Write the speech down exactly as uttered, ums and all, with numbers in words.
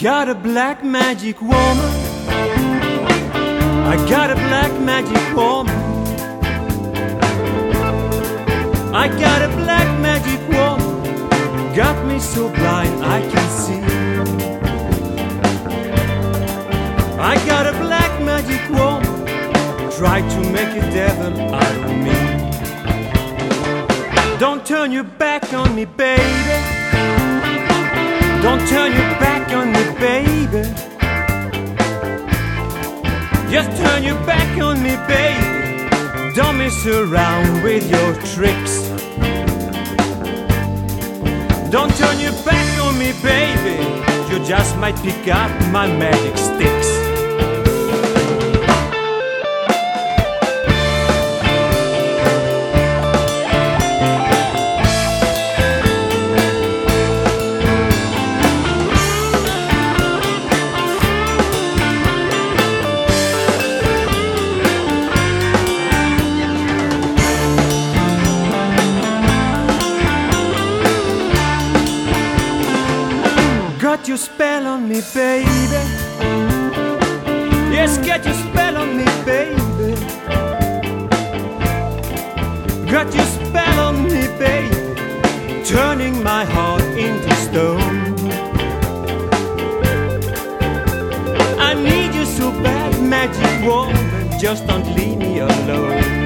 got a black magic woman. I got a black magic woman. I got a black magic woman. Got me so blind I can see. I got a black magic woman. Tried to make a devil out of me. Don't turn your back on me, baby. Don't turn your back on me, baby. Just turn your back on me, baby. Don't mess around with your tricks. Don't turn your back on me, baby. You just might pick up my magic sticks. Got your spell on me, baby. Yes, get your spell on me, baby. Got your spell on me, baby. Turning my heart into stone. I need you so bad, magic woman. Just don't leave me alone.